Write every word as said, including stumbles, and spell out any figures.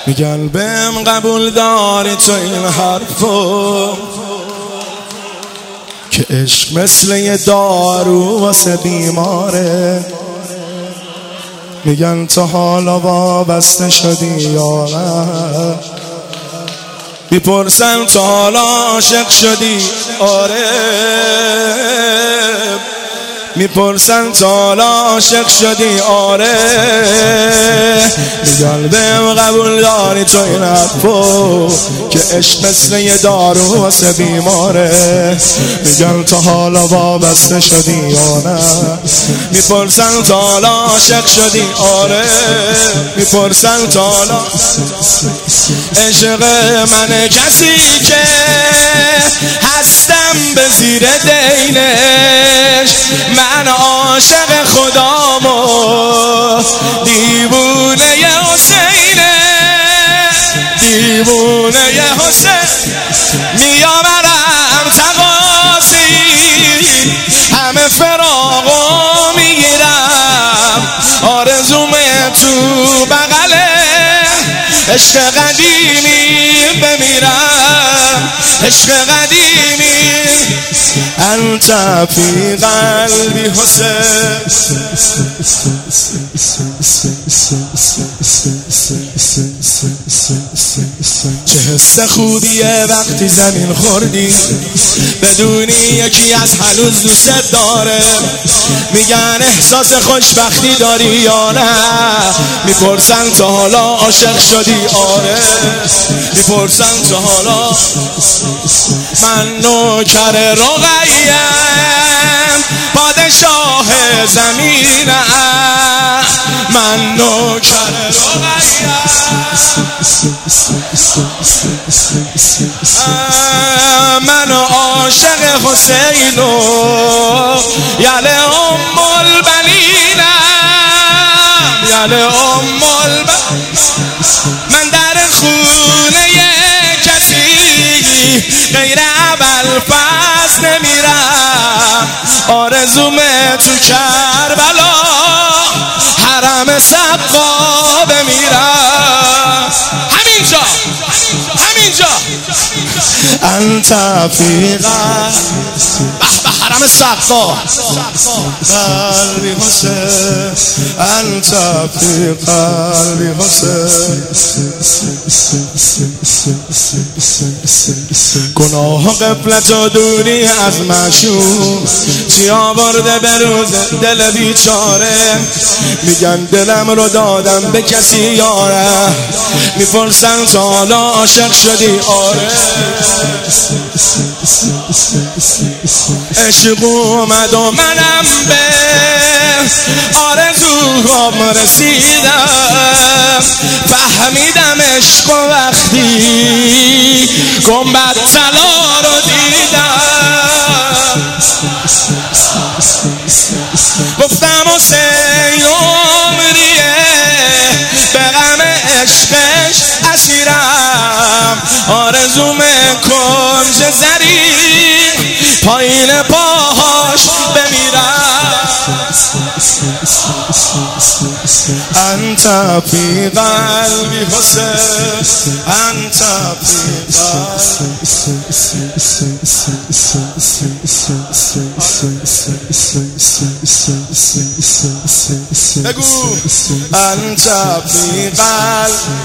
میگن بهم قبول داری تو این حرفو که عشق مثل یه دارو واسه بیماره. میگن تو حالا وابسته شدی یا نه، میپرسن تو حالا عاشق شدی آره، میپرسن تو حالا عاشق شدی آره. میگن بهم قبول داری تو این حرفو که عشق مثل یه دارو واسه بیماره. میگن تو حالا وابسته شدی یا نه، میپرسن تو حالا عاشق شدی آره، میپرسن تو حالا. عشق من کسی که هستم به زیر دینش، من عاشق خدامو دیوونه حسینه، دیوونه حسین. میآورم تقاصی همه فراقو میگیرم، آرزوم تو بغله عشق قدیمی بمیرم، عشق قدیمی. انت فی قلبی حسین، چه حس خوبیه وقتی زمین خوردی بدونی یکی از هنوز دوست داره. میگن احساس خوشبختی داری یا نه، میپرسن تو حالا عاشق شدی آره، میپرسن تو حالا. من نوکر رقیم پادشاه زمینم، من نوکر رقیم. من عاشق حسینو یله ام البنینم، یله ام البنینم. من در خونه کسی غیر ابوالفضل نمیرم، آرزوم تو کربلا حرم سقا بمیرم. همینجا همینجا انت فی قلبی حرم سقا قلبی حسین، انت فی قلبی حسین. گناه و غفلت و دوری از معشوق چی آورده به روز دل بیچاره. میگن دلم رو دادم به کسی یاره، میپرسن تو حالا عاشق شدی آره. عشق اومد و منم به آرزوام رسیدم، فهمیدم عشق و وقتی گنبد طلا رو دیدم. گفتم حسین عمریه به غم عشقش اسیرم، آرزوم کنج زری پایین پاهاش بمیرم. انت فی قلبی حسین، انت فی قلبی. بگو انت فی قلبی.